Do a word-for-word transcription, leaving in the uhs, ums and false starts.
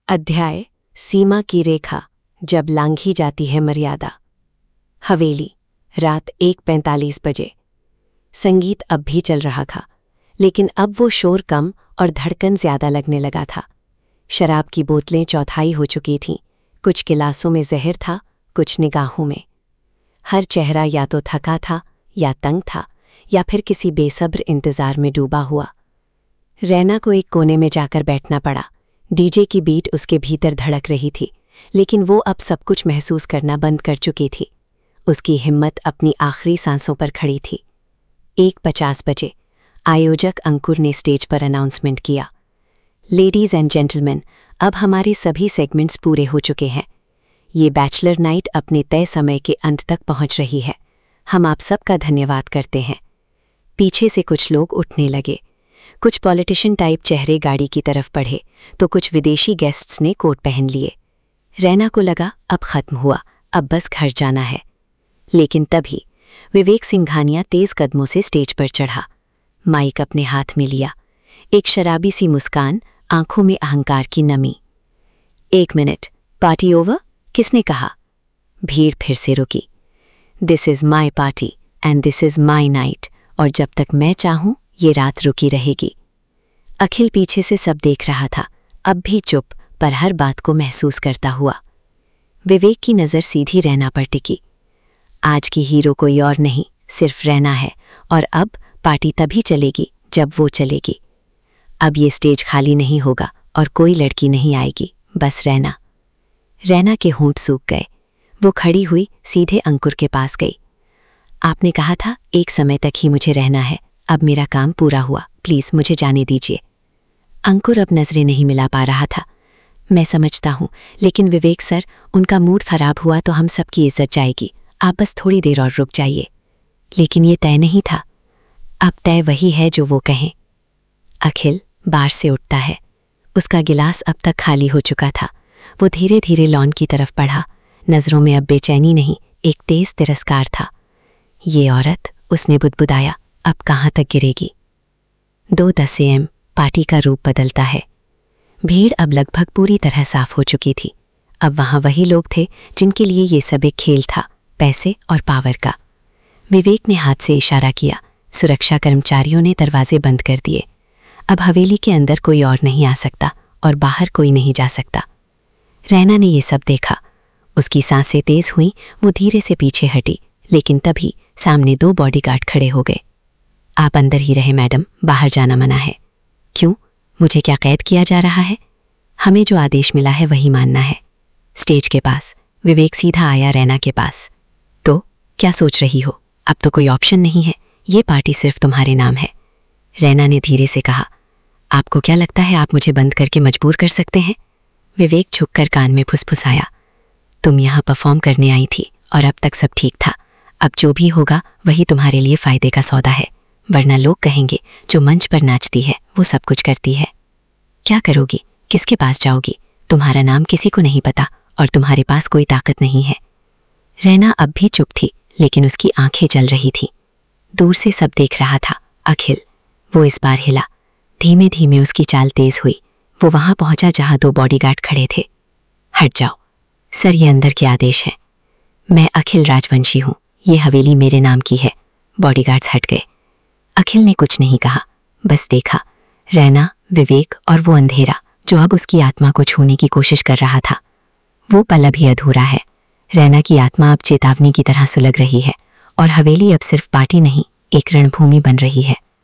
अध्याय सीमा की रेखा, जब लांघी जाती है मर्यादा। हवेली, रात एक पैंतालीस बजे। संगीत अब भी चल रहा था, लेकिन अब वो शोर कम और धड़कन ज्यादा लगने लगा था। शराब की बोतलें चौथाई हो चुकी थीं। कुछ गिलासों में जहर था, कुछ निगाहों में। हर चेहरा या तो थका था, या तंग था, या फिर किसी बेसब्र इंतजार में डूबा हुआ। रैना को एक कोने में जाकर बैठना पड़ा। डीजे की बीट उसके भीतर धड़क रही थी, लेकिन वो अब सब कुछ महसूस करना बंद कर चुकी थी। उसकी हिम्मत अपनी आखिरी सांसों पर खड़ी थी। एक पचास बजे आयोजक अंकुर ने स्टेज पर अनाउंसमेंट किया, लेडीज एंड जेंटलमैन, अब हमारे सभी सेगमेंट्स पूरे हो चुके हैं। ये बैचलर नाइट अपने तय समय के अंत तक पहुंच रही है। हम आप सबका धन्यवाद करते हैं। पीछे से कुछ लोग उठने लगे। कुछ पॉलिटिशियन टाइप चेहरे गाड़ी की तरफ बढ़े, तो कुछ विदेशी गेस्ट्स ने कोट पहन लिए। रैना को लगा अब खत्म हुआ, अब बस घर जाना है। लेकिन तभी विवेक सिंघानिया तेज कदमों से स्टेज पर चढ़ा। माइक अपने हाथ में लिया, एक शराबी सी मुस्कान, आंखों में अहंकार की नमी। एक मिनट, पार्टी ओवर? किसने कहा? भीड़ फिर से रुकी। This is my party and this is my night, और जब तक मैं चाहूं ये रात रुकी रहेगी। अखिल पीछे से सब देख रहा था, अब भी चुप, पर हर बात को महसूस करता हुआ। विवेक की नज़र सीधी रैना पर टिकी। आज की हीरो कोई और नहीं, सिर्फ रैना है, और अब पार्टी तभी चलेगी जब वो चलेगी। अब ये स्टेज खाली नहीं होगा और कोई लड़की नहीं आएगी, बस रैना। रैना के होंठ सूख गए। वो खड़ी हुई सीधे अंकुर के पास गई। आपने कहा था एक समय तक ही मुझे रहना है, अब मेरा काम पूरा हुआ, प्लीज मुझे जाने दीजिए। अंकुर अब नजरें नहीं मिला पा रहा था। मैं समझता हूं, लेकिन विवेक सर, उनका मूड खराब हुआ तो हम सबकी इज्जत जाएगी। आप बस थोड़ी देर और रुक जाइए। लेकिन ये तय नहीं था। अब तय वही है जो वो कहें। अखिल बार से उठता है। उसका गिलास अब तक खाली हो चुका था। वो धीरे धीरे लॉन की तरफ बढ़ा। नजरों में अब बेचैनी नहीं, एक तेज तिरस्कार था। ये औरत, उसने बुदबुदाया, अब कहाँ तक गिरेगी? दो दस ए एम पार्टी का रूप बदलता है। भीड़ अब लगभग पूरी तरह साफ हो चुकी थी। अब वहाँ वही लोग थे जिनके लिए ये सब एक खेल था, पैसे और पावर का। विवेक ने हाथ से इशारा किया। सुरक्षा कर्मचारियों ने दरवाजे बंद कर दिए। अब हवेली के अंदर कोई और नहीं आ सकता और बाहर कोई नहीं जा सकता। रैना ने ये सब देखा। उसकी सांसें तेज हुईं, वो धीरे से पीछे हटी, लेकिन तभी सामने दो बॉडीगार्ड खड़े हो गए। आप अंदर ही रहे मैडम, बाहर जाना मना है। क्यों? मुझे क्या कैद किया जा रहा है? हमें जो आदेश मिला है वही मानना है। स्टेज के पास विवेक सीधा आया रैना के पास। तो क्या सोच रही हो? अब तो कोई ऑप्शन नहीं है, ये पार्टी सिर्फ तुम्हारे नाम है। रैना ने धीरे से कहा, आपको क्या लगता है आप मुझे बंद करके मजबूर कर सकते हैं? विवेक झुककर कान में फुसफुसाया, तुम यहाँ परफॉर्म करने आई थी और अब तक सब ठीक था। अब जो भी होगा वही तुम्हारे लिए फायदे का सौदा है, वरना लोग कहेंगे जो मंच पर नाचती है वो सब कुछ करती है। क्या करोगी? किसके पास जाओगी? तुम्हारा नाम किसी को नहीं पता और तुम्हारे पास कोई ताकत नहीं है। रैना अब भी चुप थी, लेकिन उसकी आंखें जल रही थी। दूर से सब देख रहा था। अखिल, वो इस बार हिला। धीमे धीमे उसकी चाल तेज हुई। वो वहां पहुंचा जहां दो बॉडीगार्ड खड़े थे। हट जाओ सर, ये अंदर के आदेश है। मैं अखिल राजवंशी हूं, ये हवेली मेरे नाम की है। बॉडीगार्ड्स हट गए। अखिल ने कुछ नहीं कहा, बस देखा। रैना, विवेक और वो अंधेरा जो अब उसकी आत्मा को छूने की कोशिश कर रहा था। वो पल अभी अधूरा है। रैना की आत्मा अब चेतावनी की तरह सुलग रही है, और हवेली अब सिर्फ पार्टी नहीं, एक रणभूमि बन रही है।